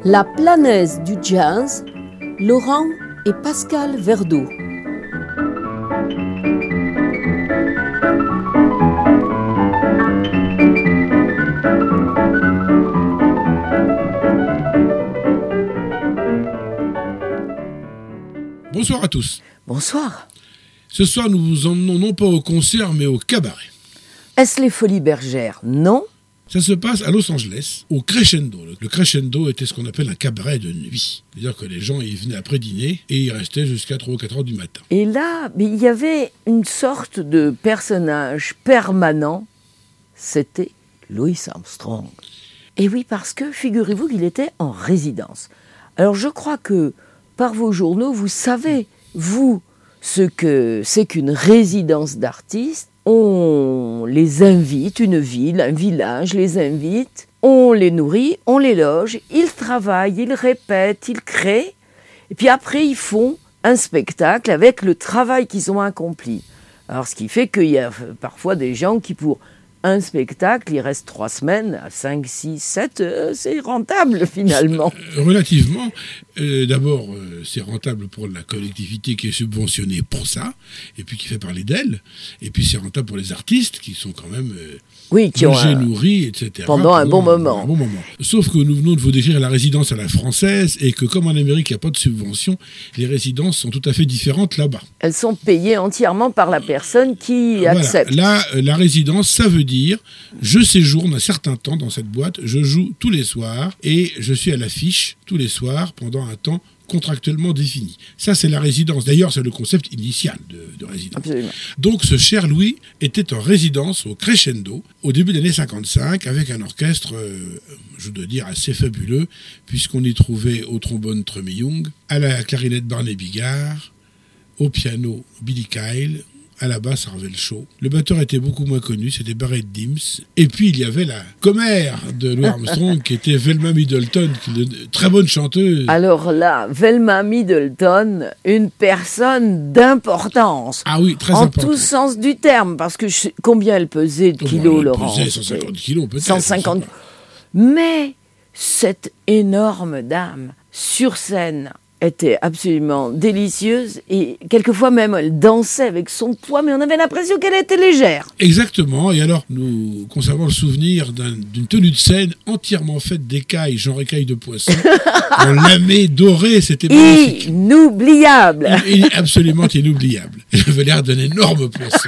La planète du jazz, Laurent et Pascal Verdeau. Bonsoir à tous. Bonsoir. Ce soir, nous vous emmenons non pas au concert, mais au cabaret. Est-ce les Folies Bergères? Non. Ça se passe à Los Angeles, au Crescendo. Le Crescendo était ce qu'on appelle un cabaret de nuit. C'est-à-dire que les gens y venaient après dîner et ils restaient jusqu'à 3 ou 4 heures du matin. Et là, il y avait une sorte de personnage permanent. C'était Louis Armstrong. Et oui, parce que, figurez-vous qu'il était en résidence. Alors je crois que, par vos journaux, vous savez, vous, ce que c'est qu'une résidence d'artistes. On les invite, une ville, un village les invite, on les nourrit, on les loge, ils travaillent, ils répètent, ils créent, et puis après ils font un spectacle avec le travail qu'ils ont accompli. Alors ce qui fait qu'il y a parfois des gens qui pour un spectacle, il reste 3 semaines, 5, 6, 7, c'est rentable finalement. Relativement. D'abord, c'est rentable pour la collectivité qui est subventionnée pour ça, et puis qui fait parler d'elle. Et puis c'est rentable pour les artistes qui sont quand même qui ont nourris, etc. Pendant un bon moment. Sauf que nous venons de vous décrire la résidence à la française, et que comme en Amérique, il n'y a pas de subvention, les résidences sont tout à fait différentes là-bas. Elles sont payées entièrement par la personne qui accepte. Là, la résidence, ça veut dire, je séjourne un certain temps dans cette boîte, je joue tous les soirs, et je suis à l'affiche tous les soirs pendant un temps contractuellement défini. Ça, c'est la résidence. D'ailleurs, c'est le concept initial de résidence. Absolument. Donc, ce cher Louis était en résidence au Crescendo au début des années 55 avec un orchestre, je dois dire, assez fabuleux, puisqu'on y trouvait au trombone Trummy Young, à la clarinette Barney Bigard, au piano Billy Kyle, à la basse Harvell Shaw. Le batteur était beaucoup moins connu, c'était Barrett Dims. Et puis il y avait la commère de Louis Armstrong qui était Velma Middleton, une très bonne chanteuse. Alors là, Velma Middleton, une personne d'importance. Ah oui, très importante. En tout sens du terme, parce que combien elle pesait de kilos, Laurent? Elle pesait 150 kilos peut-être. 150. Mais cette énorme dame, sur scène, était absolument délicieuse et quelquefois même elle dansait avec son poids, mais on avait l'impression qu'elle était légère. Exactement, et alors nous conservons le souvenir d'une tenue de scène entièrement faite d'écailles, genre écailles de poisson, en lamé doré, c'était magnifique. Inoubliable. Absolument inoubliable. Elle avait l'air d'un énorme poisson.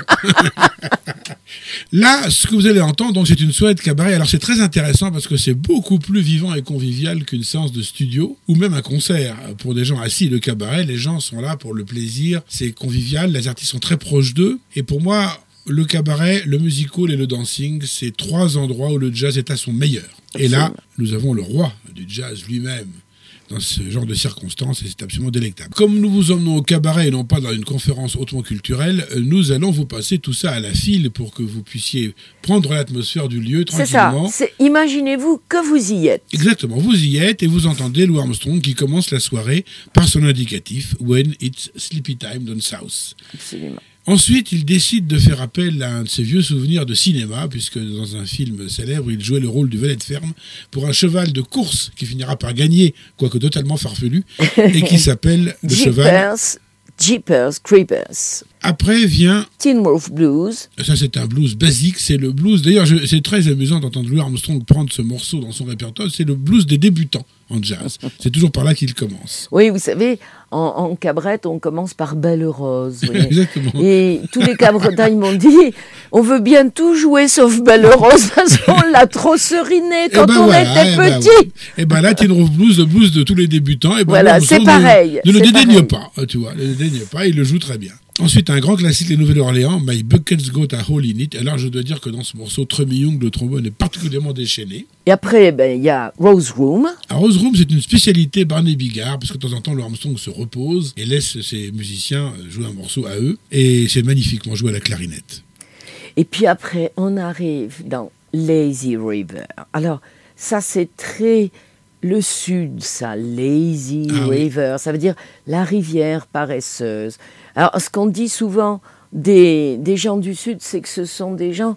Là, ce que vous allez entendre, donc, c'est une soirée de cabaret. Alors c'est très intéressant parce que c'est beaucoup plus vivant et convivial qu'une séance de studio ou même un concert. Pour des gens assis, le cabaret, les gens sont là pour le plaisir, c'est convivial, les artistes sont très proches d'eux. Et pour moi, le cabaret, le musical et le dancing, c'est 3 endroits où le jazz est à son meilleur. Et là, nous avons le roi du jazz lui-même dans ce genre de circonstances, et c'est absolument délectable. Comme nous vous emmenons au cabaret et non pas dans une conférence hautement culturelle, nous allons vous passer tout ça à la file pour que vous puissiez prendre l'atmosphère du lieu tranquillement. C'est ça, imaginez-vous que vous y êtes. Exactement, vous y êtes et vous entendez Louis Armstrong qui commence la soirée par son indicatif « When it's sleepy time down south ». Absolument. Ensuite, il décide de faire appel à un de ses vieux souvenirs de cinéma, puisque dans un film célèbre, il jouait le rôle du valet de ferme pour un cheval de course qui finira par gagner, quoique totalement farfelu, et qui s'appelle le cheval... Jeepers Creepers. Après vient... Teen Wolf Blues. Ça, c'est un blues basique, c'est le blues... D'ailleurs, c'est très amusant d'entendre Louis Armstrong prendre ce morceau dans son répertoire, c'est le blues des débutants en jazz. C'est toujours par là qu'il commence. Oui, vous savez, en cabrette, on commence par Belle Rose. Oui. Exactement. Et tous les cabretins, ils m'ont dit, on veut bien tout jouer sauf Belle Rose, parce qu'on l'a trop seriné quand on était petit. Et ben là, Teen Wolf Blues, le blues de tous les débutants. Et ben voilà, c'est pareil. Ne le dédaigne pas, tu vois, ne le dédaigne pas, il le joue très bien. Ensuite, un grand classique des Nouvelle-Orléans, My Bucket's Got a Hole in It. Alors, je dois dire que dans ce morceau, Trummy Young, le trombone, est particulièrement déchaîné. Et après, il y a Rose Room. Rose Room, c'est une spécialité Barney Bigard, parce que de temps en temps, Louis Armstrong se repose et laisse ses musiciens jouer un morceau à eux. Et c'est magnifiquement joué à la clarinette. Et puis après, on arrive dans Lazy River. Alors, ça, c'est très... le sud, ça, Lazy River, ça veut dire la rivière paresseuse. Alors, ce qu'on dit souvent des gens du sud, c'est que ce sont des gens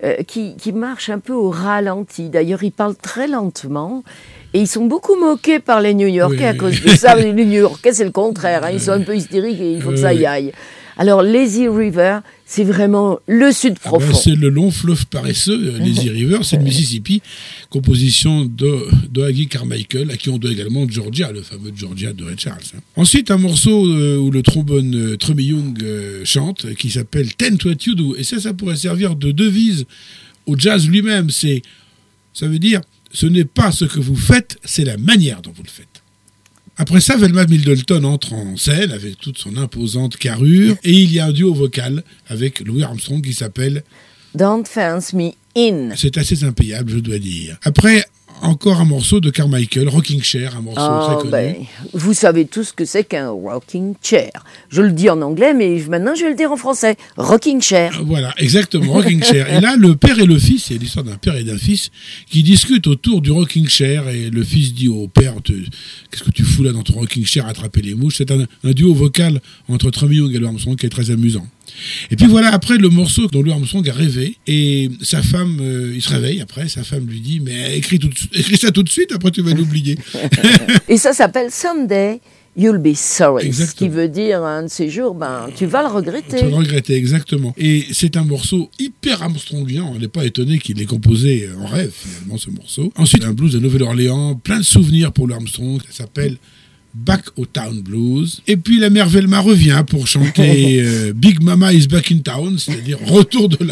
qui marchent un peu au ralenti. D'ailleurs, ils parlent très lentement. Et ils sont beaucoup moqués par les New-Yorkais à cause de ça. Les New-Yorkais, c'est le contraire. Ils sont un peu hystériques et il faut que ça y aille. Alors, Lazy River, c'est vraiment le sud profond. C'est le long fleuve paresseux, Lazy River, c'est le Mississippi, composition d'Ohagi Carmichael, à qui on doit également Georgia, le fameux Georgia de Ray Charles. Ensuite, un morceau où le trombone Trummy Young chante, qui s'appelle Tend to What You Do. Et ça pourrait servir de devise au jazz lui-même. Ça veut dire, ce n'est pas ce que vous faites, c'est la manière dont vous le faites. Après ça, Velma Middleton entre en scène avec toute son imposante carrure et il y a un duo vocal avec Louis Armstrong qui s'appelle Don't Fence Me In. C'est assez impayable, je dois dire. Après, encore un morceau de Carmichael, Rocking Chair, un morceau très connu. Vous savez tous ce que c'est qu'un rocking chair. Je le dis en anglais, mais maintenant je vais le dire en français. Rocking chair. Voilà, exactement, rocking chair. Et là, le père et le fils, c'est l'histoire d'un père et d'un fils qui discutent autour du rocking chair. Et le fils dit au père, qu'est-ce que tu fous là dans ton rocking chair, attraper les mouches. C'est un duo vocal entre Trummy Young et Louis Armstrong qui est très amusant. Et puis voilà, après le morceau dont Louis Armstrong a rêvé, et sa femme, il se réveille après, sa femme lui dit, mais écris ça tout de suite, après tu vas l'oublier. Et ça s'appelle Someday You'll Be Sorry. Exactement. Ce qui veut dire, un de ces jours, tu vas le regretter. Tu vas le regretter, exactement. Et c'est un morceau hyper Armstrongien, on n'est pas étonné qu'il l'ait composé en rêve, finalement, ce morceau. Ensuite, un blues de Nouvelle-Orléans, plein de souvenirs pour Louis Armstrong, ça s'appelle Back au Town Blues. Et puis la mère Velma revient pour chanter Big Mama is Back in Town, c'est-à-dire retour de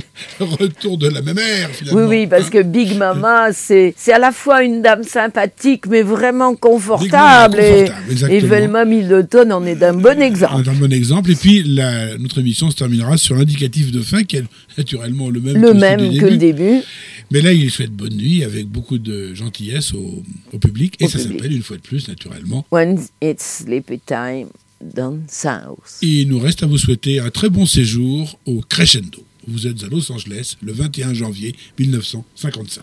la mère finalement. Oui, parce que Big Mama, c'est à la fois une dame sympathique, mais vraiment confortable. Et Velma Middleton en est d'un bon exemple. Un bon exemple. Et puis notre émission se terminera sur l'indicatif de fin, qui est naturellement le même que le début. Mais là, il souhaite bonne nuit avec beaucoup de gentillesse au public. Et ça s'appelle, une fois de plus, naturellement, When it's sleepy time down south. Et il nous reste à vous souhaiter un très bon séjour au Crescendo. Vous êtes à Los Angeles le 21 janvier 1955.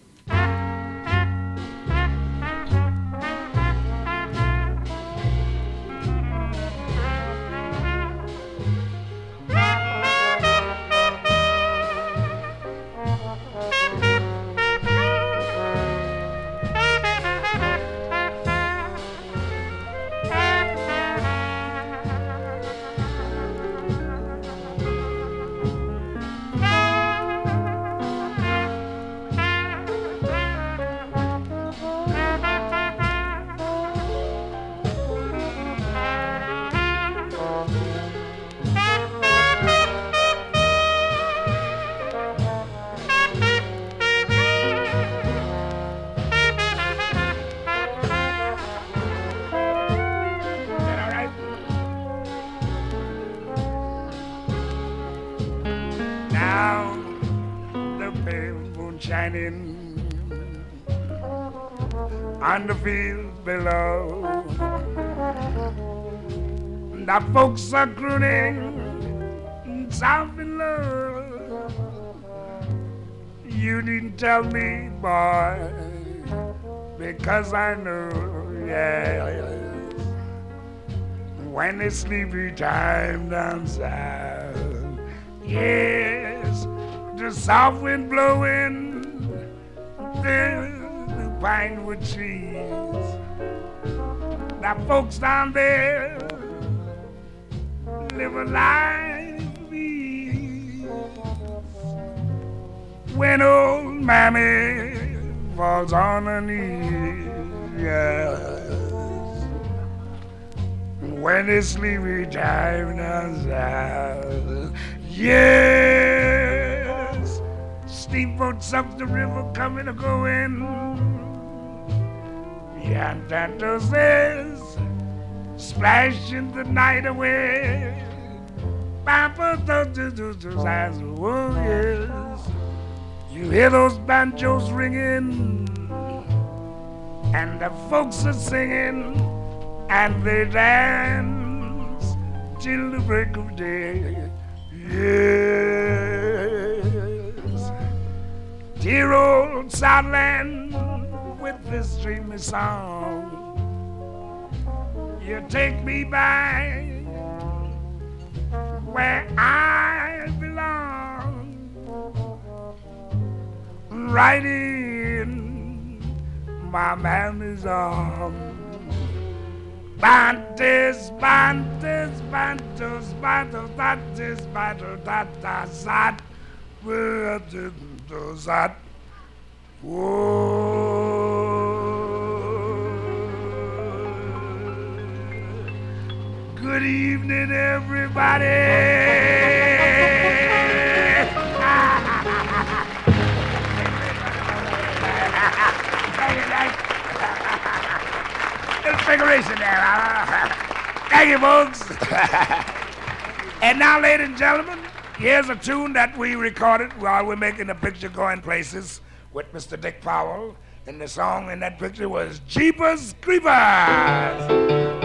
Shining on the field below. The folks are crooning, soft in love. You didn't tell me, boy, because I know, yes. When it's sleepy time down south, yes, the soft wind blowing the pinewood trees. The folks down there live a life of ease. When old mammy falls on her knees, yes. When it's sleepy time down south, yes. Steamboats up the river coming or going. Yantanto says, splashing the night away. Papa those eyes, oh yes. You hear those banjos ringing, and the folks are singing, and they dance till the break of day. Yes. Dear old Southland with this dreamy song, you take me back where I belong. right in my mammy's arms. Bantes, bantes, bantos, bantos, bantes, bantos, bantos, sat, bantos, sat. Good evening, everybody. Configuration there. Thank you, folks. And now, ladies and gentlemen, here's a tune that we recorded while we're making the picture Going Places with Mr. Dick Powell. And the song in that picture was Jeepers Creepers.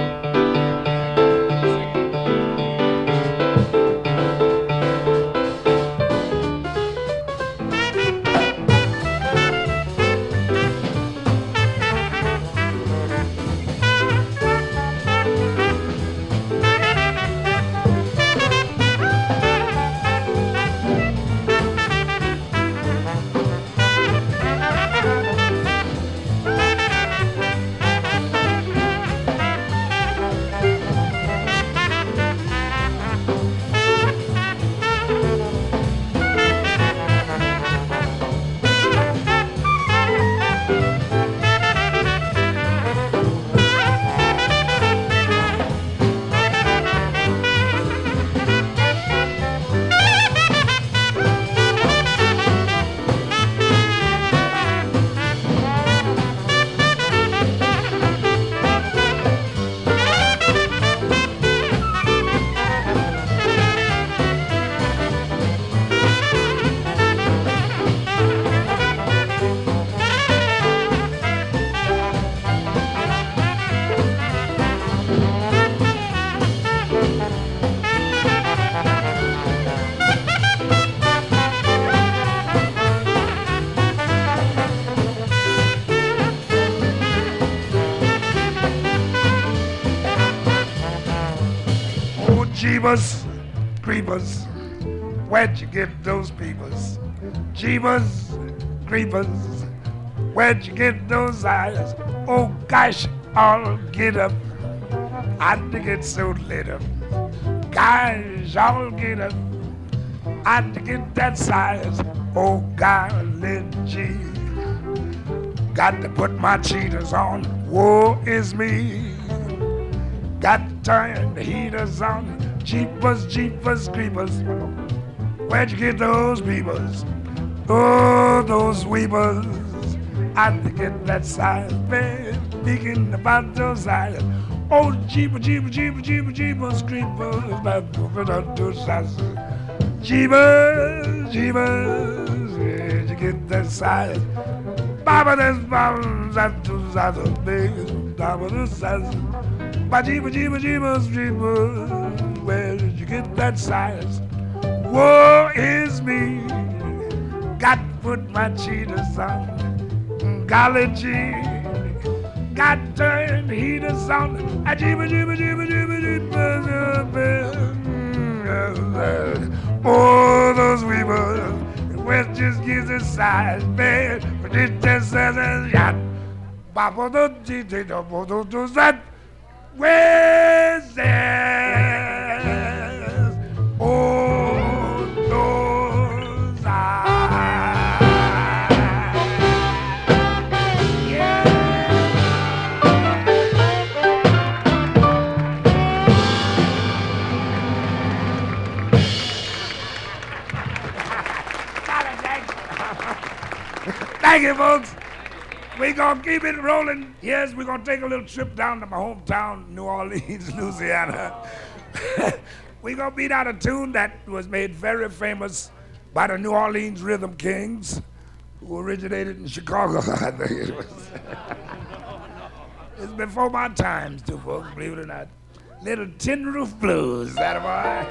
Jeebus Creepers, where'd you get those peepers? Jeebus Creepers, where'd you get those eyes? Oh gosh, I'll get up. I think it's so lit up. Gosh, I'll get up. I think get that size. Oh golly gee, got to put my cheaters on. Woe is me. Got to turn the heaters on. Jeepers, Jeepers, Creepers. Where'd you get those peepers? Oh, those weepers. I to get that size, man. Speaking about those eyes. Oh, Jeepers, Jeepers, Jeepers, Jeepers, Jeepers, Creepers. Jeepers, Jeepers. Where'd you get that size? Baba, there's bombs at those other days. Baba, there's size. Jeepers, Jeepers, Jeepers, Jeepers. Where did you get that size? Woe is me. Got to put my cheaters on. Golly gee. Got to turn the heaters on. Jeepers, Jeepers, Jeepers, Jeepers, Jeepers. Oh, those weavers. West just gives a size, man. But it just says a yacht. Baba, don't you take that? Where's that? Oh, those eyes. Yeah. Thank you, folks. We're going to keep it rolling. Yes, we're going to take a little trip down to my hometown, New Orleans, Louisiana. We're going to beat out a tune that was made very famous by the New Orleans Rhythm Kings, who originated in Chicago, I think it was. It's before my times, too, folks, believe it or not. Little Tin Roof Blues, that boy.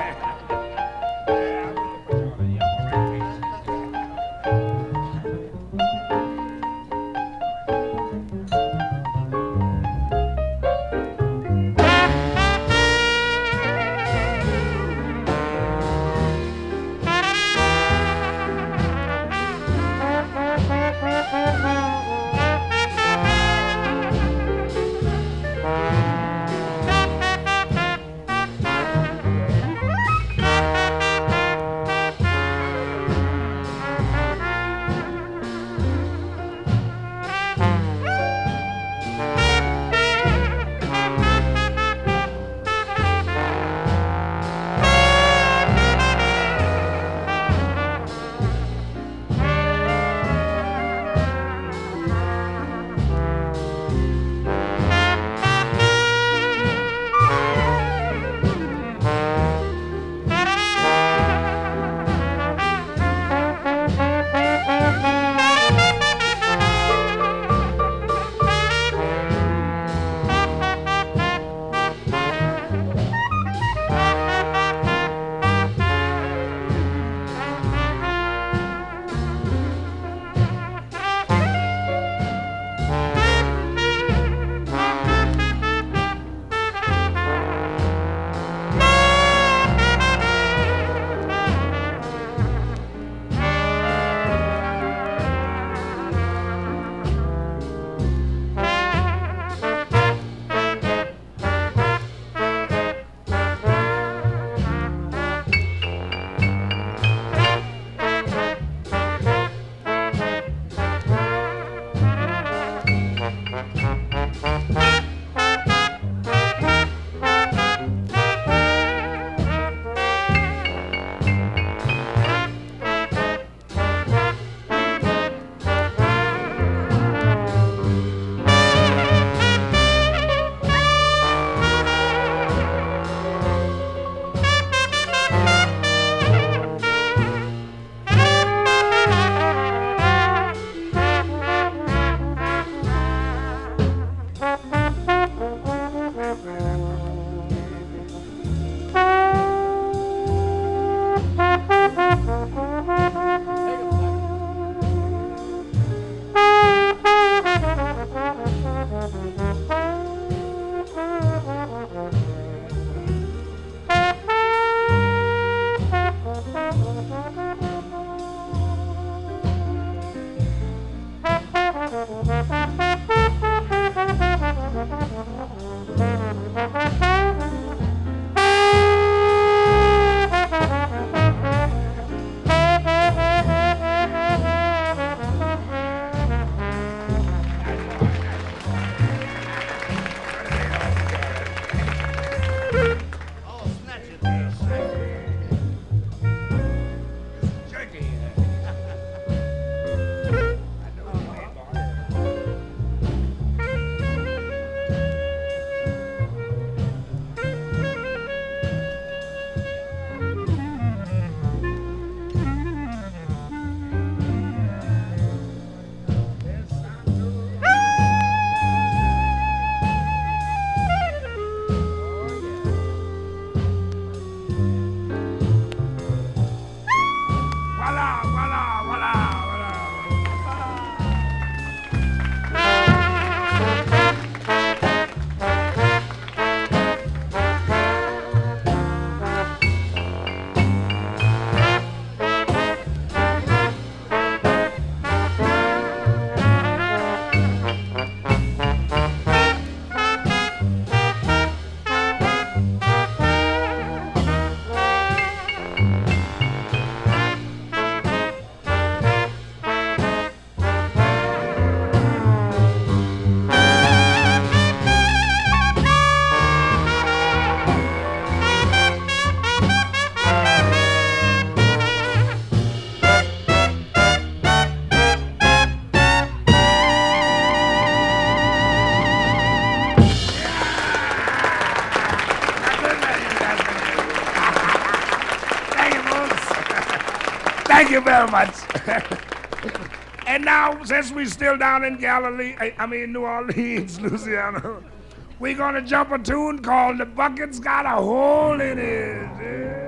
very much. And now, since we're still down in Galilee, New Orleans, Louisiana, we're gonna jump a tune called "The Bucket's Got a Hole in It." Yeah.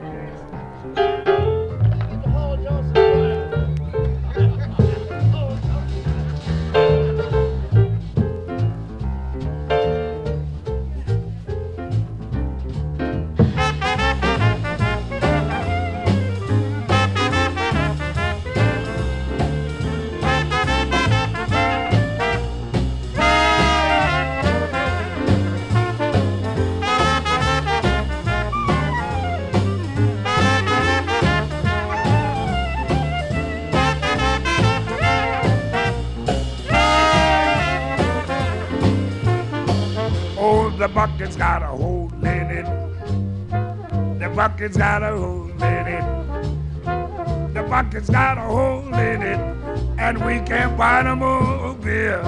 The bucket's got a hole in it. The bucket's got a hole in it. The bucket's got a hole in it, and we can't buy no more beer.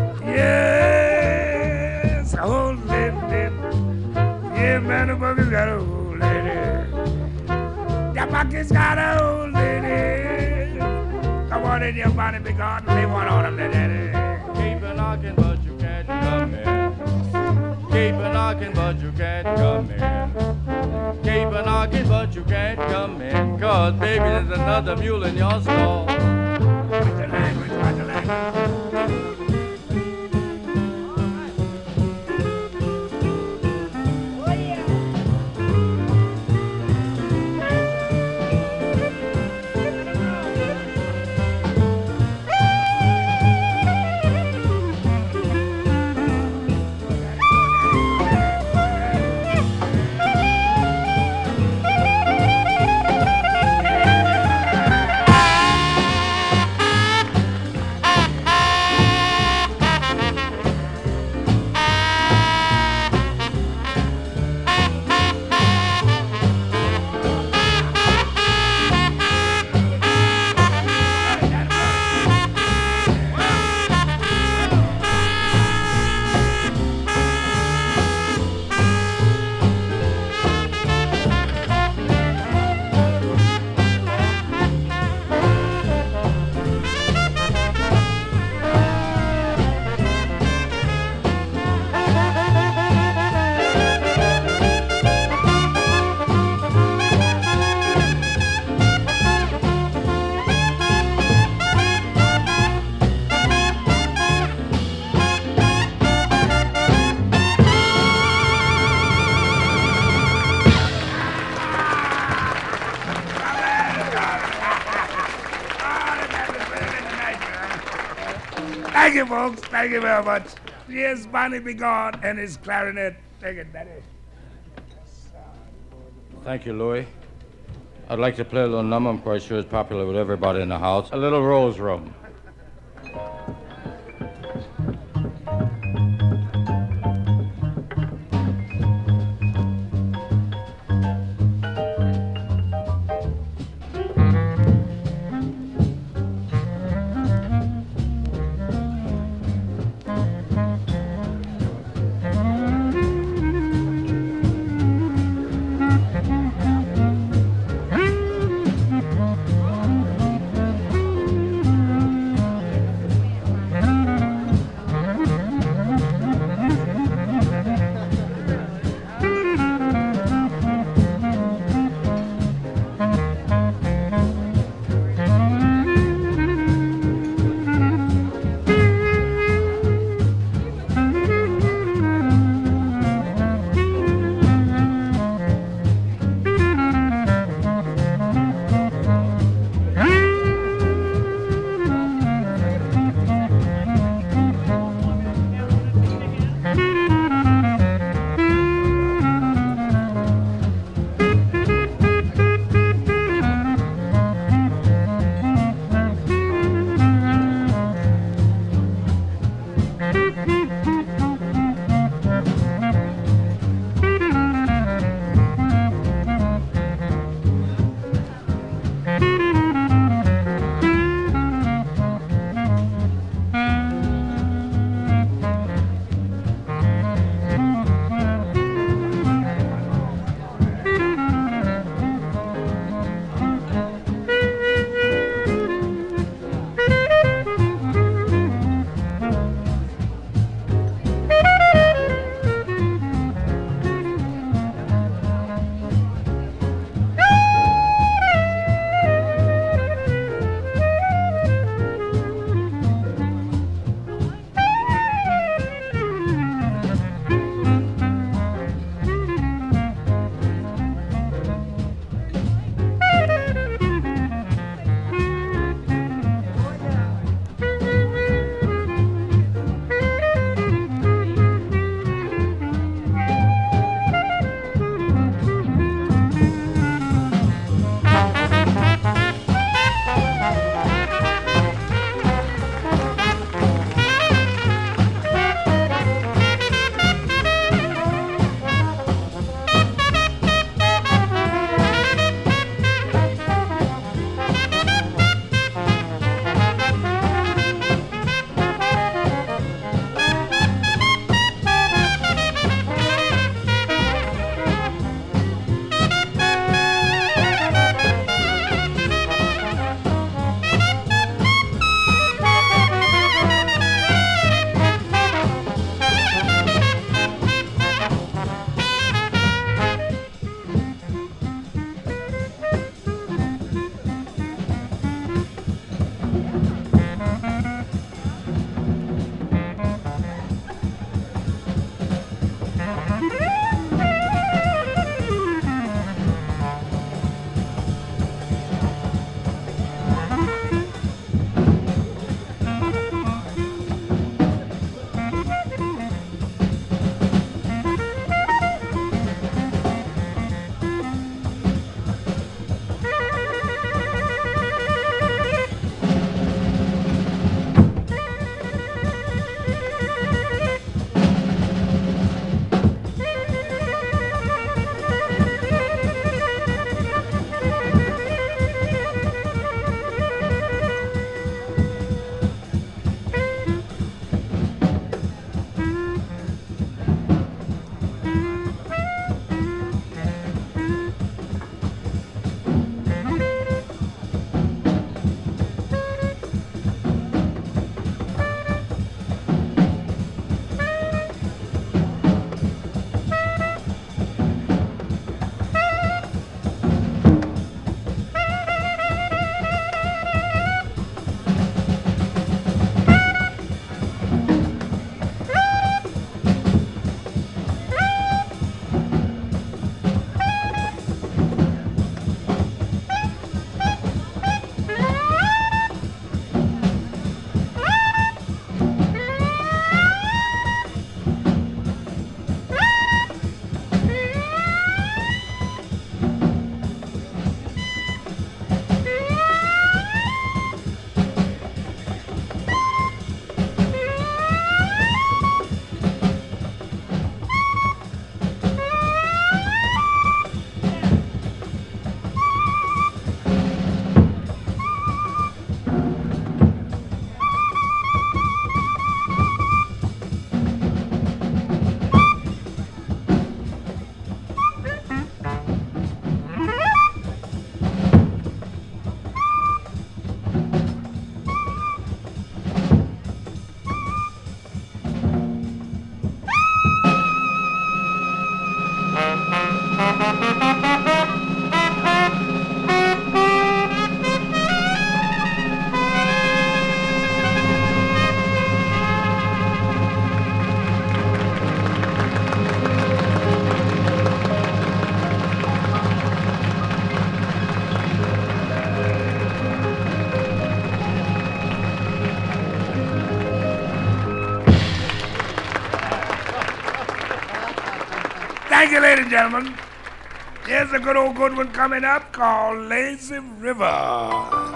Yes, a hole in it. Yeah, man, the bucket's got a hole in it. The bucket's got a hole in it. Come on in your body, big God, lay one on him, daddy. Keep a knocking, but you can't come in. Keep a knocking, but you can't come in. Keep a knocking, but you can't come in. 'Cause baby, there's another mule in your stall. Watch the language, watch the language. Thank you, folks. Thank you very much. Here's Bonnie Bigard and his clarinet. Take it, Daddy. Thank you, Louis. I'd like to play a little number I'm quite sure is popular with everybody in the house. A little Rose Room. Thank you, ladies and gentlemen. Here's a good one coming up called Lazy River.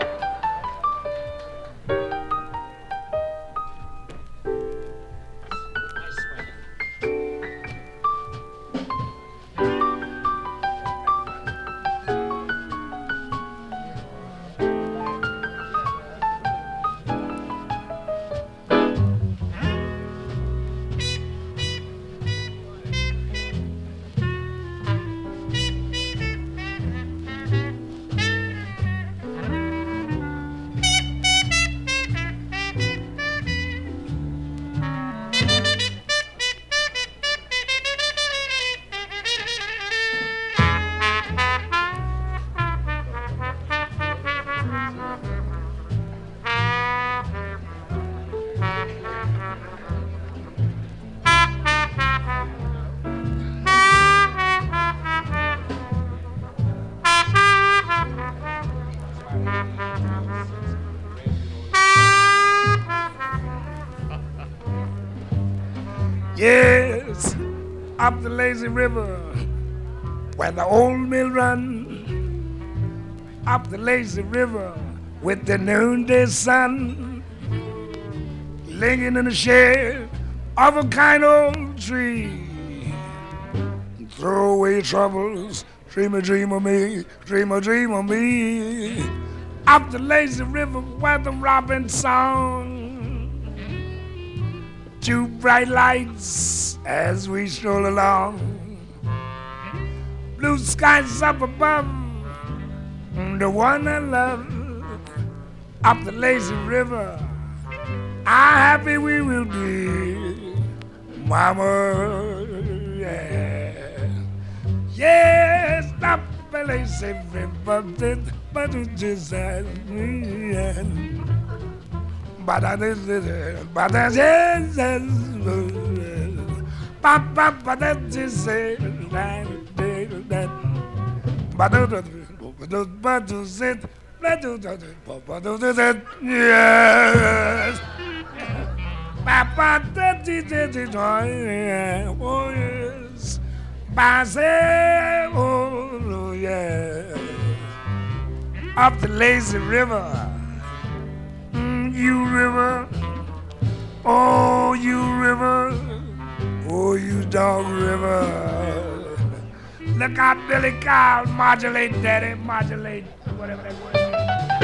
Yes, up the lazy river where the old mill run, up the lazy river with the noonday sun, linking in the shade of a kind old tree. Throw away troubles, dream of me, dream of me. Up the lazy river where the robin song, two bright lights as we stroll along, blue skies up above, the one I love. Up the lazy river, how happy we will be, mama, yeah. Yes, up the lazy river, but it just has me, but I did it, but I yes, but that just say that, but to sit, yes, Papa, that did oh yes, Base, oh yeah, up the lazy river. You river, oh you dog river. Look out, Billy Cow, modulate, daddy, modulate, whatever that word is.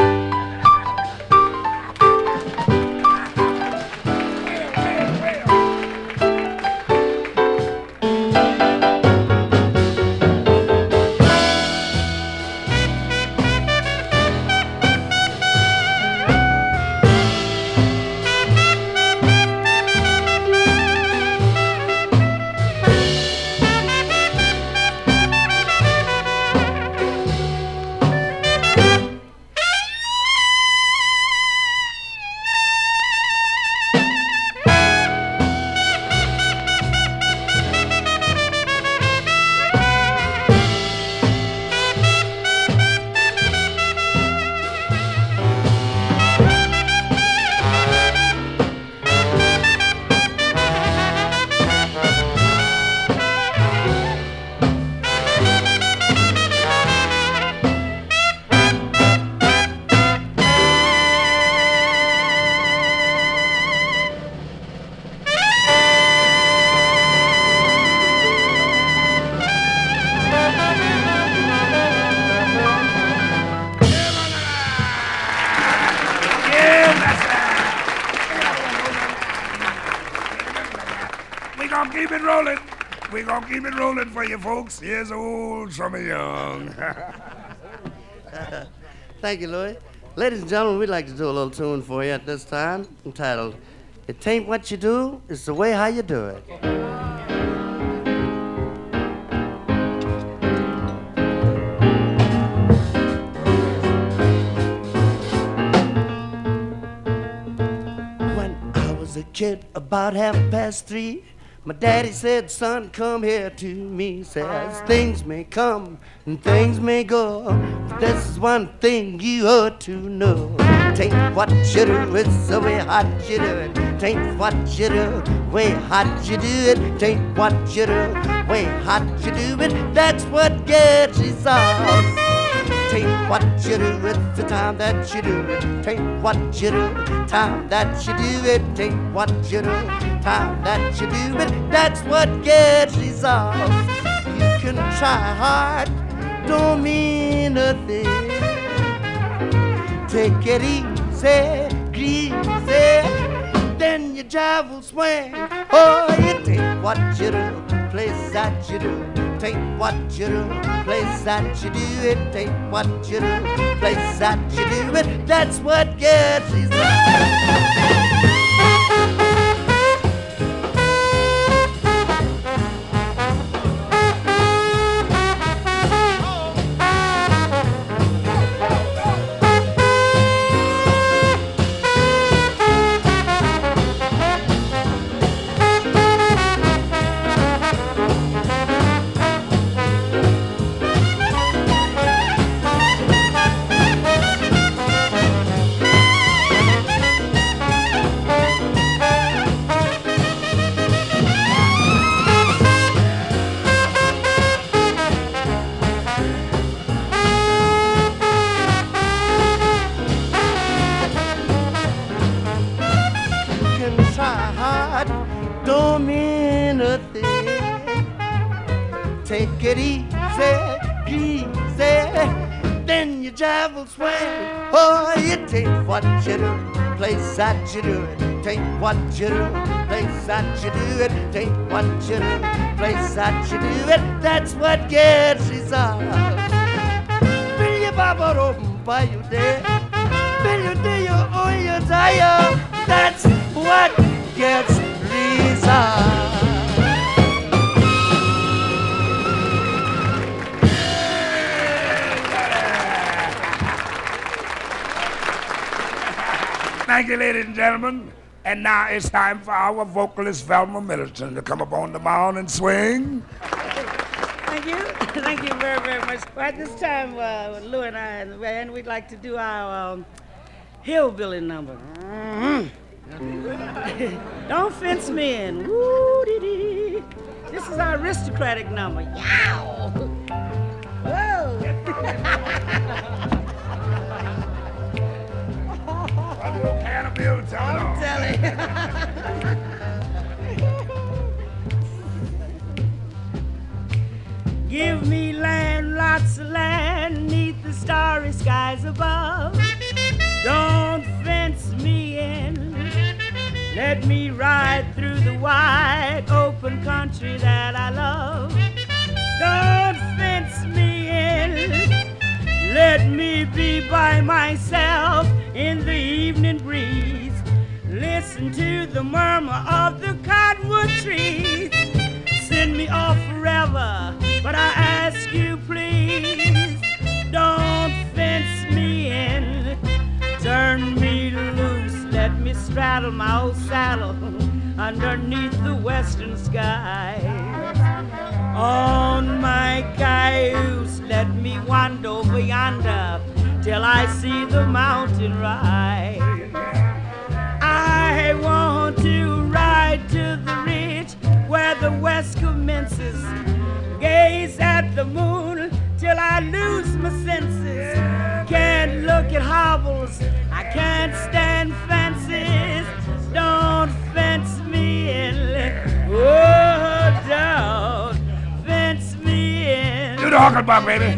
We're gonna keep it rolling for you folks. Here's old Summer Young. Thank you, Louis. Ladies and gentlemen, we'd like to do a little tune for you at this time entitled, It Ain't What You Do, It's the Way How You Do It. When I was a kid, about 3:30, my daddy said, son, come here to me. Says, things may come and things may go, but this is one thing you ought to know. Tain't what you do, it's the way hot you do it. Tain't what you do, way hot you do it. Tain't what you do, way hot you do it. That's what gets you sauce. Tain't what you do, it's the time that you do it. Tain't what you do, time that you do it. Tain't what you do, time that you do it. That's what gets you sauce. You can try hard, don't mean a thing. Take it easy, greasy, then your jive will swing. Oh, you take what you do, place that you do. Take what you do, place that you do it. Take what you do, place that you do it. That's what gets you Take it easy, greasy, then your jive will swing. Oh, you take what you do, place that you do it. Take what you do, place that you do it. Take what you do, place that you do it. That's what gets you sauce. Will you baba open by you there? Will you do your own your tire? That's what gets you sauce. Thank you, ladies and gentlemen. And now it's time for our vocalist, Velma Middleton, to come up on the mound and swing. Thank you. Thank you very, very much. Well, at this time, Lou and I, and we'd like to do our hillbilly number. Don't fence me in. Woo-dee-dee. This is our aristocratic number. Yow! Whoa! I'm telling. Give me land, lots of land, neath the starry skies above. Don't fence me in. Let me ride through the wide open country that I love. Don't fence me in. Let me be by myself in the evening breeze. Listen to the murmur of the cottonwood trees. Send me off forever, but I ask you please, don't fence me in. Turn me loose, let me straddle my old saddle underneath the western sky. On my cayuse, let me wander over yonder till I see the mountain rise. I want to ride to the ridge where the west commences. Gaze at the moon till I lose my senses. Can't look at hobbles, I can't stand fences. Don't fence me in. Oh, don't fence me in. Do the hucklebuck, baby.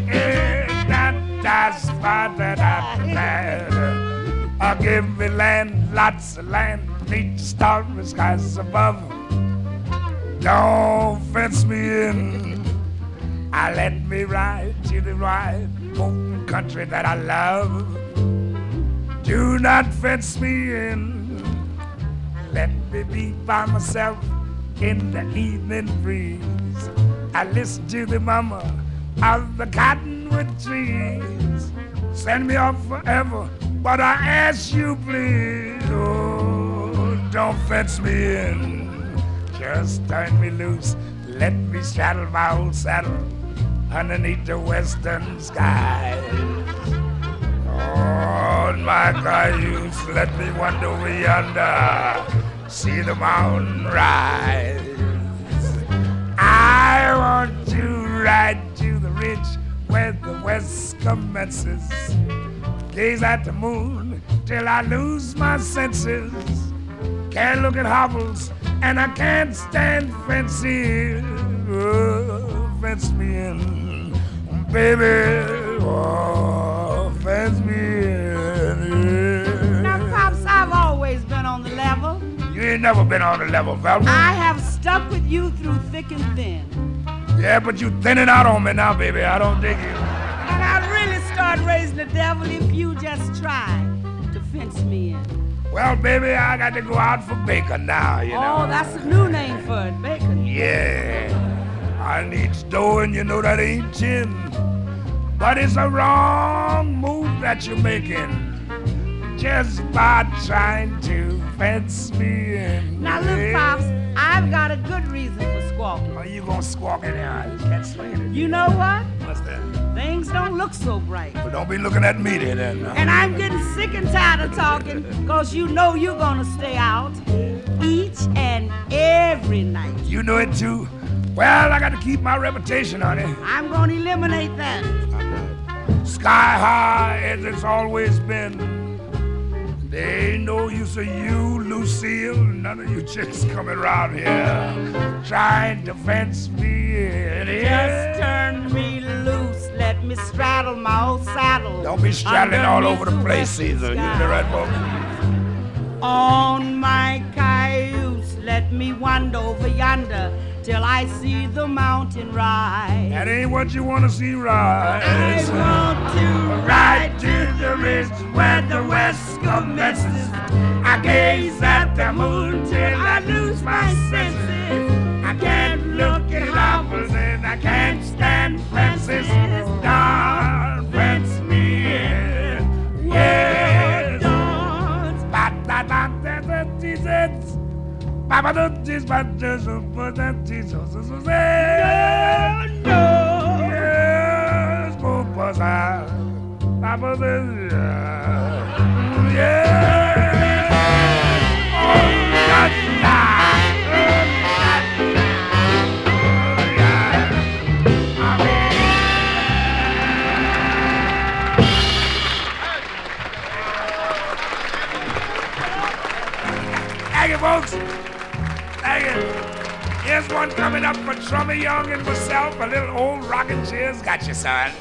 Give me land, lots of land, neath the starry skies above. Don't fence me in. Let me ride to the wide open country that I love. Do not fence me in. Let me be by myself in the evening breeze. I listen to the murmur of the cottonwood trees. Send me off forever, but I ask you please, oh, don't fence me in. Just turn me loose, let me straddle my old saddle underneath the western skies. Oh, on my cayuse, let me wander over yonder, see the mountain rise. I want to ride to the ridge where the west commences, gaze at the moon till I lose my senses. Can't look at hovels and I can't stand fancy. Oh, fence me in, baby. Oh, fence me in. Now, Pops, I've always been on the level. You ain't never been on the level, Velma. I have stuck with you through thick and thin. Yeah, but you thinning out on me now, baby. I don't dig you. And I'd really start raising the devil if you just try to fence me in. Well, baby, I got to go out for bacon now, you know. Oh, that's a new name for it, bacon. Yeah. I need dough, and you know that ain't chin. But it's a wrong move that you're making, just by trying to fence me in. Now, look, Pops, I've got a good reason for squawking. Are you gonna squawk in here? You can't slay it. You know what? What's that? Things don't look so bright. But don't be looking at me then. And I'm getting sick and tired of talking, because you know you're gonna stay out each and every night. You know it too? Well, I got to keep my reputation, honey. I'm gonna eliminate that. Sky high as it's always been. There ain't no use of you, Lucille, none of you chicks coming around here trying to fence me in. Just turn me loose, let me straddle my old saddle. Don't be straddling all over the underneath place, Caesar. You the right book. On my cayuse, let me wander over yonder till I see the mountain rise. That ain't what you want to see, right? I want to ride to the ridge where the west commences. I gaze at the moon till I lose my senses. I can't look at hovels and I can't stand fences. Don't fence me in. Yeah, don't. Papa don't teach my Jesus, but that Jesus is No. yes, Papa said, Papa said, yeah, oh, Thank you, folks. Thank you. Here's one coming up for Trummy Young and myself. A little old rocking chair's got you, son.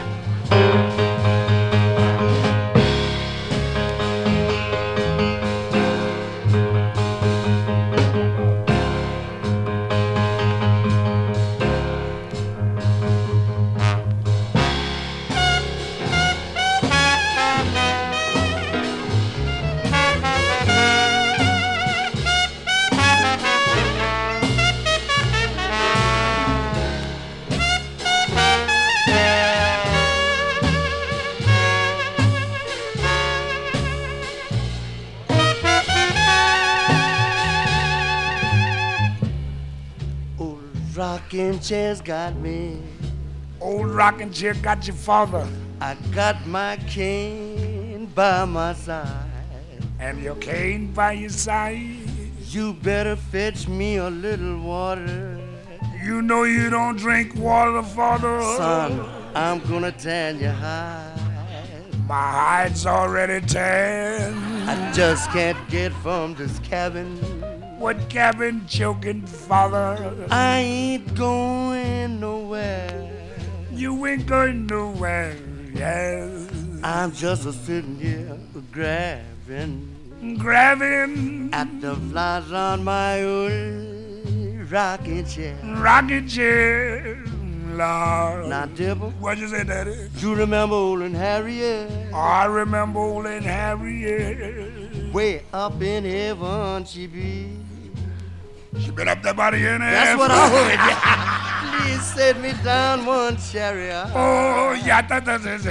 Rocking chair's got me. Old rocking chair got your father. I got my cane by my side. And your cane by your side. You better fetch me a little water. You know you don't drink water, father. Son, I'm gonna tan your hide. My hide's already tan. I just can't get from this cabin. What cabin choking, father? I ain't going nowhere. You ain't going nowhere, yes. I'm just a sitting here grabbing Grabbing at the flies on my old rocking chair. rocking chair, Lord. Now, Dibble, What'd you say, Daddy? you remember old and Harriet? I remember old and Harriet. Way up in heaven she be. She been up there by the end. That's what I heard. Yeah. Please set me down one chariot. Oh, yeah, that's it.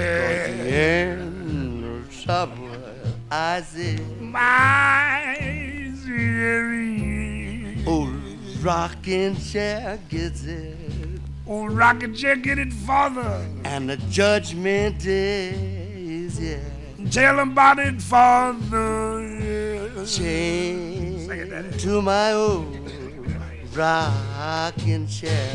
In trouble, I say. My dearie. Old rocking chair gets it. Old rocking chair, get it, father. And the judgment day is here. Tell him about it, Father. Chained to my old rocking chair.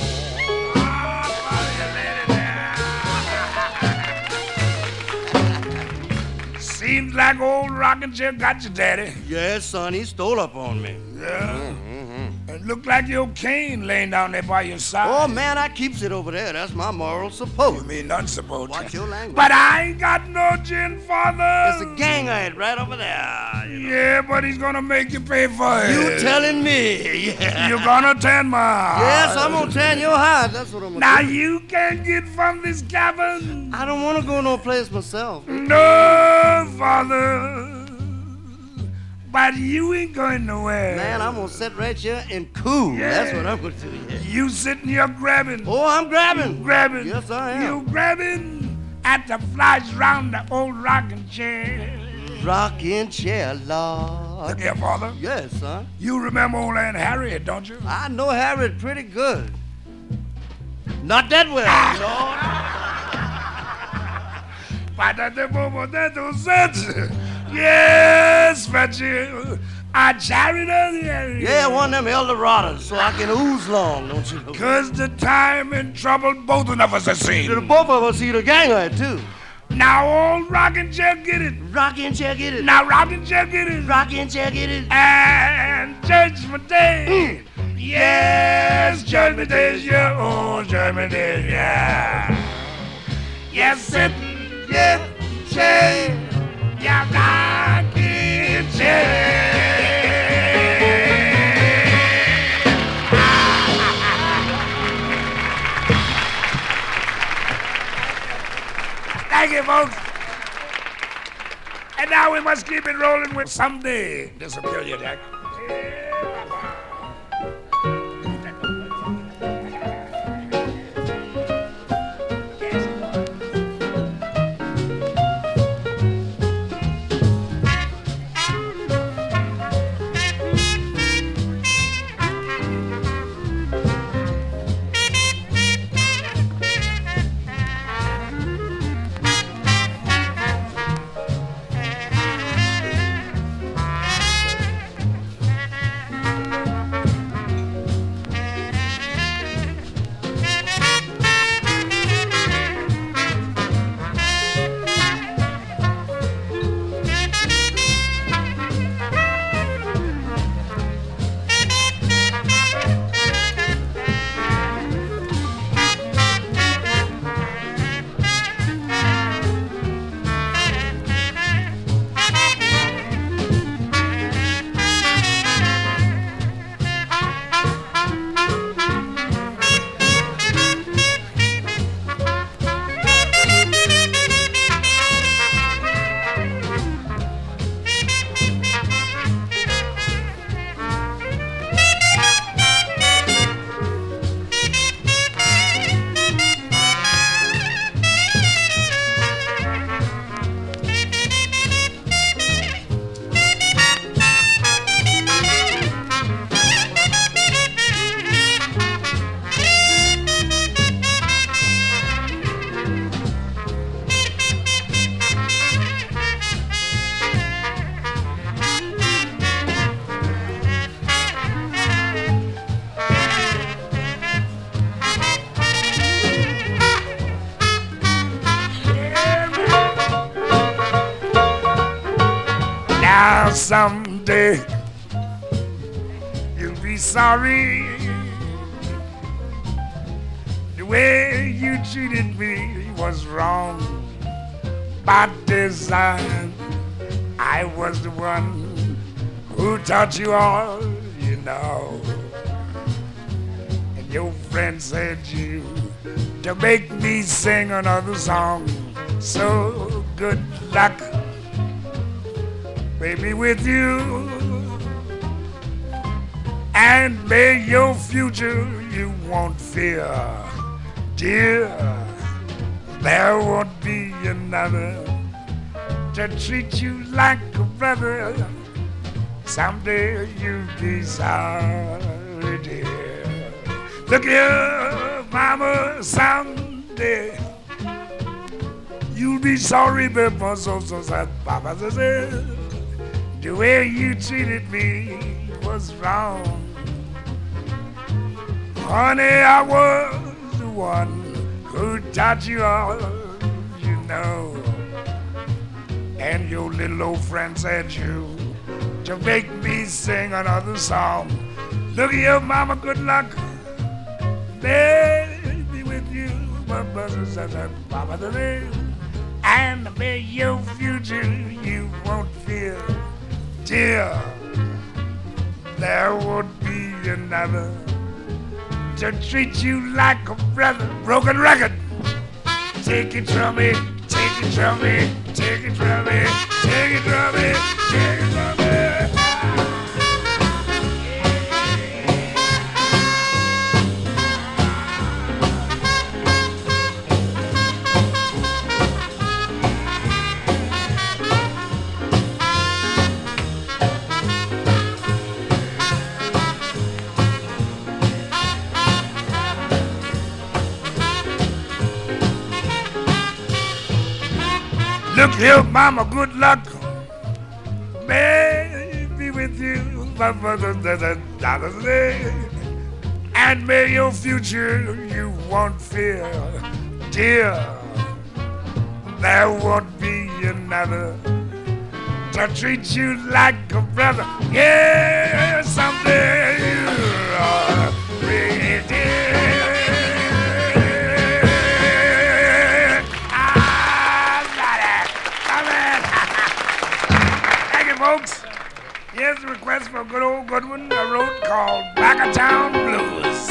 Seems like old rocking chair got you, Daddy. Yes, son, he stole up on me. Yeah. It looked like your cane laying down there by your side. Oh, man, I keeps it over there. That's my moral support. You mean not supposed to. Watch your language. But I ain't got no gin, Father. There's a gang of it right over there. You know. Yeah, but he's gonna make you pay for it. You telling me? Yeah. You're gonna tan my heart. Yes, I'm gonna tan your heart. That's what I'm gonna Now do. you can't get from this cabin. I don't want to go no place myself. No, Father. But you ain't going nowhere. Man, I'm gonna sit right here and cool. Yeah. That's what I'm gonna do. Yeah. You sitting here grabbing. Oh, I'm grabbing. Grabbing. Yes, I am. You grabbing at the flies round the old rocking chair. Rocking chair, Lord. Look here, Father. Yes, son. You remember old Aunt Harriet, don't you? I know Harriet pretty good. Not that well, Lord. Yes, but you. I carried her. Yeah, one of them Eldorados, so I can ooze long, don't you know? 'Cause the time and trouble both of us have The seen. both of us see the gang of it, too. Now old rocking chair get it. Rockin' chair, get it. Now rocking chair get it. Rockin' chair, get it. And Judgment Day. Yes, Judgment Day is your own Judgment Day, yeah. Yes, sitting, yeah, chair, yeah, rocking chair. Thank you, folks. And now we must keep it rolling with Someday Disappear Your Jack. Now someday you'll be sorry the way you treated me was wrong. By design, I was the one who taught you all you know. And your friend said you to make me sing another song. So good luck, baby, with you. And may your future you won't fear, dear. There won't be another to treat you like a brother. Someday you'll be sorry, dear. Look here, mama, someday You'll be sorry before so sad, Papa says. The way you treated me was wrong. Honey, I was the one who taught you all you know. And your little old friend said you to make me sing another song. Look at your mama, good luck. Baby with you, my brother says that Papa the name. And may your future you won't fear. Dear, there won't be another to treat you like a brother. Broken record. Take it from me, take it from me, take it from me, take it from me, take it from me. Look here, mama, good luck. Baby with you, my mother does a day. And may your future you won't fear. Dear, there won't be another to treat you like a brother. Yeah, someday you'll be dear. Folks, here's a request for a good old good one I wrote called Back of Town Blues.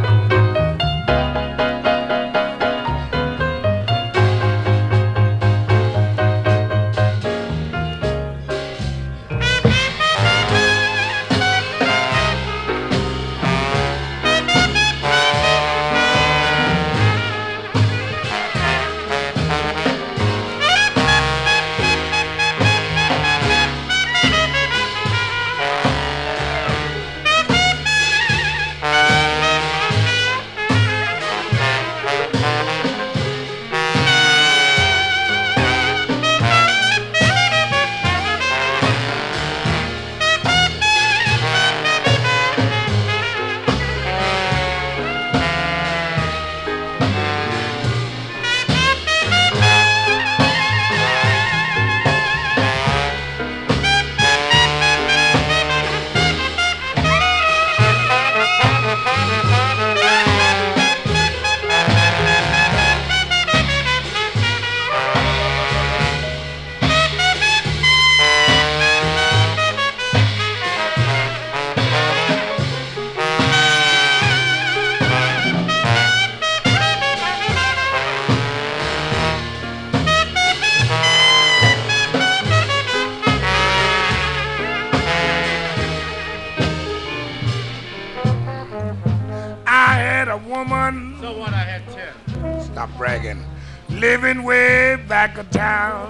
Stop bragging. Living way back of town.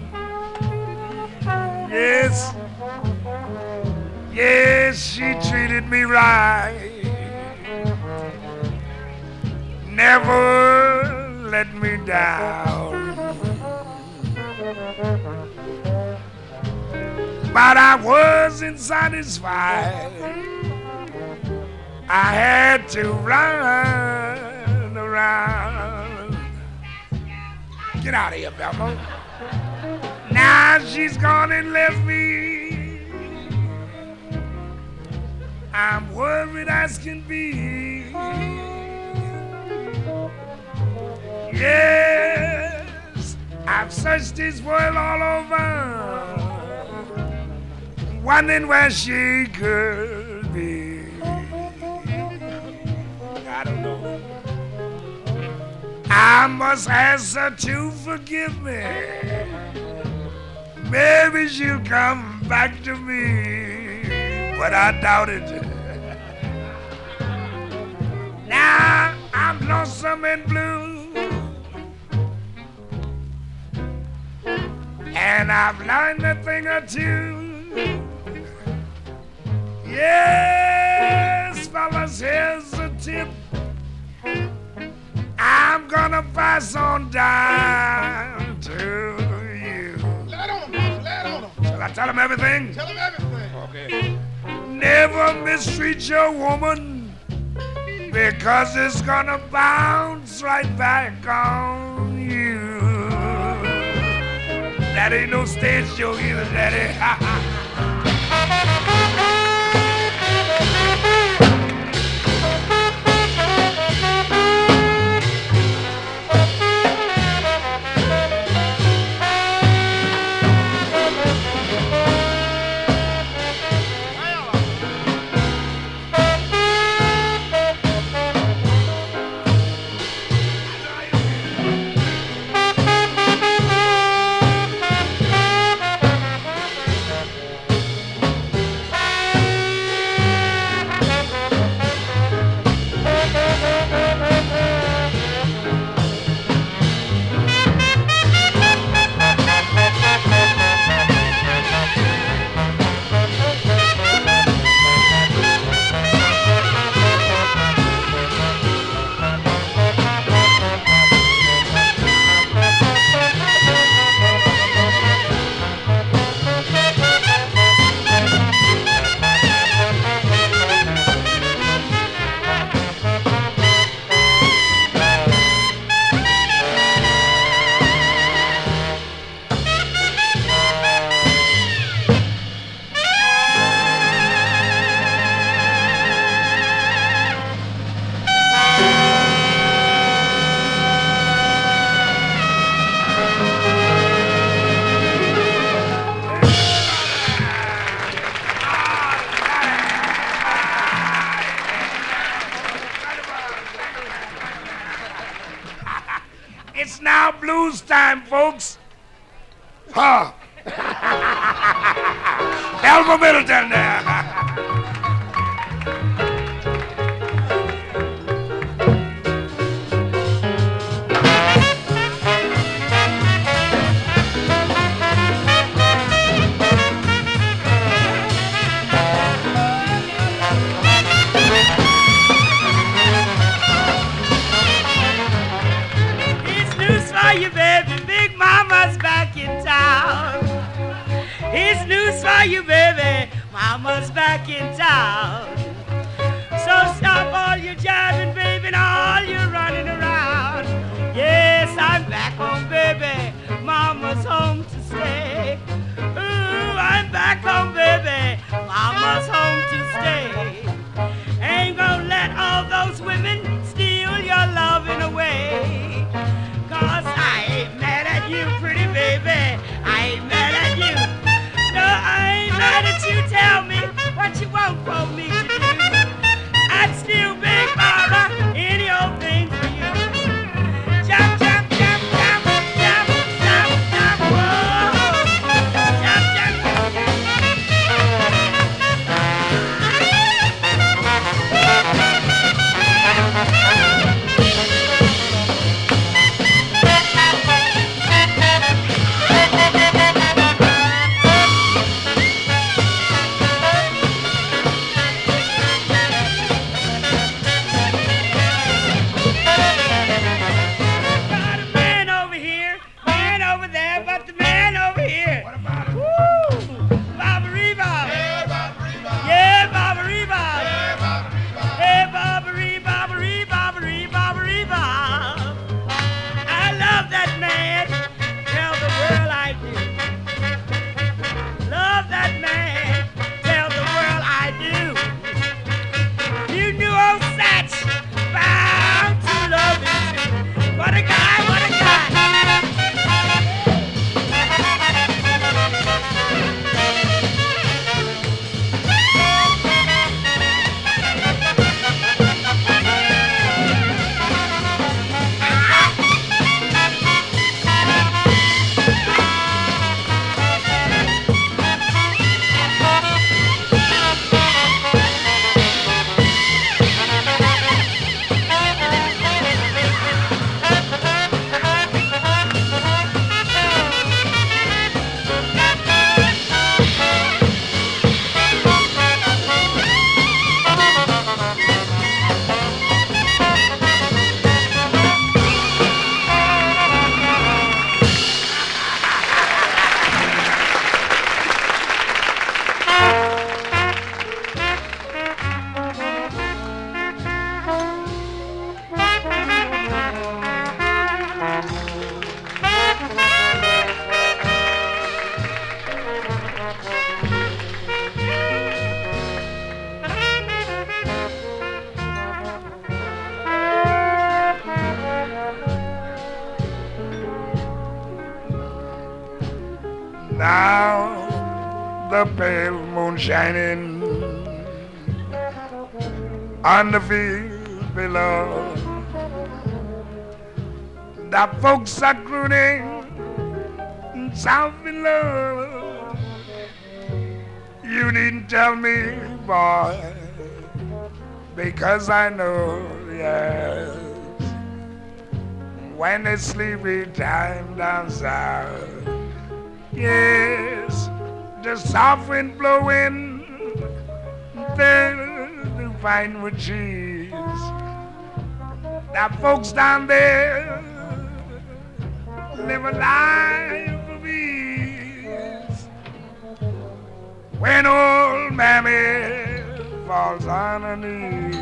Yes, yes, she treated me right. Never let me down. But I wasn't satisfied. I had to run around. Get out of here, Belmo. Now she's gone and left me. I'm worried as can be. Yes, I've searched this world all over, wondering where she could be. I don't know. I must ask her to forgive me. Maybe she'll come back to me, but I doubt it. Now I'm lonesome and blue, and I've learned a thing or two. Yes, fellas, here's a tip. I'm gonna pass on down to Tell them everything? Tell them everything. Okay. Never mistreat your woman, because it's gonna bounce right back on you. That ain't no stage joke either, Daddy. It's now blues time, folks. Ha! Elmer Middleton there. You baby, Big Mama's back in town. It's news for you, baby, Mama's back in town. So stop all your jiving, baby, and all your running around. Yes, I'm back home, baby, Mama's home to stay. Ooh, I'm back home, baby, Mama's home to stay. Ain't gonna let all those women steal your loving away. 'Cause I ain't mad at you, pretty baby. I ain't mad at you. No, I ain't mad at you. Tell me what you want from me to do. I'd still Big Mara, any old thing for you. Jump, jump, jump, jump, jump, jump, jump, whoa. Jump, jump, jump, jump. the pale moon shining on the field below. The folks are crooning south below. You needn't tell me, boy, because I know, yes, when it's sleepy time down south, yes, the soft wind blowing the fine with cheese. The folks down there live a life of ease. When old mammy falls on her knees,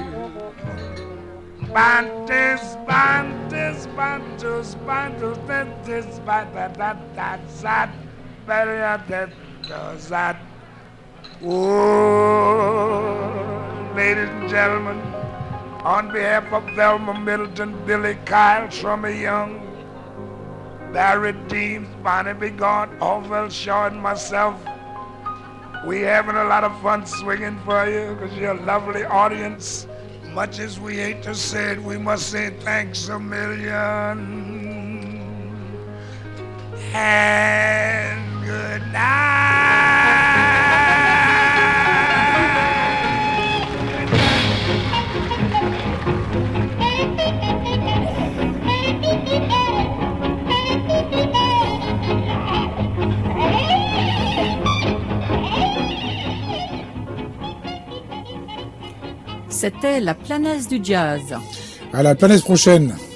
bantus, bantus, bantus, bantus, bantus, bantus, bantus. Oh, ladies and gentlemen, on behalf of Velma Middleton, Billy Kyle, Shrummy Young, Barry Deems, Barnaby Gaunt, Orville Shaw, and myself, we having a lot of fun swinging for you because you're a lovely audience. Much as we hate to say it, we must say thanks a million. And good night. C'était la planète du jazz. À la planète prochaine.